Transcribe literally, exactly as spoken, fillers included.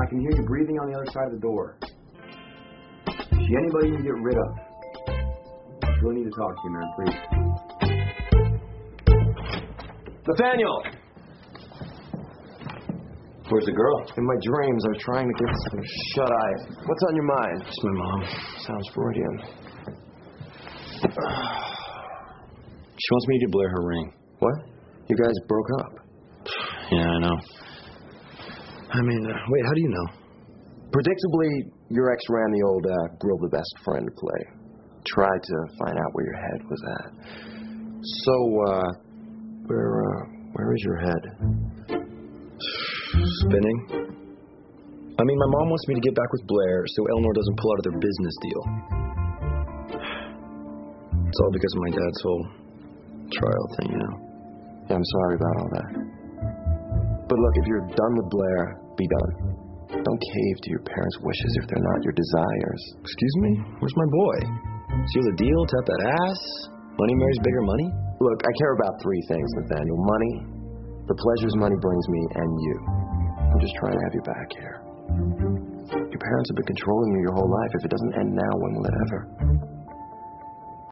I can hear you breathing on the other side of the door. Is she anybody you can get rid of? I really need to talk to you, man, please. Nathaniel! Where's the girl? In my dreams, I was trying to get some shut-eye. What's on your mind? It's my mom. Sounds Freudian. She wants me to Blair her ring. What? You guys broke up? Yeah, I know. I mean, uh, wait, how do you know? Predictably, your ex ran the old uh, grill the best friend play. Tried to find out where your head was at. So, uh, where, uh, where is your head? Spinning. I mean, my mom wants me to get back with Blair so Eleanor doesn't pull out of their business deal. It's all because of my dad's whole trial thing, you know. Yeah, I'm sorry about all that. But look, if you're done with Blair, be done. Don't cave to your parents' wishes if they're not your desires. Excuse me? Where's my boy? Seal the deal, tap that ass? Money marries bigger money? Look, I care about three things, Nathaniel. Money, the pleasures money brings me, and you. I'm just trying to have you back here. Your parents have been controlling you your whole life. If it doesn't end now, when will it ever?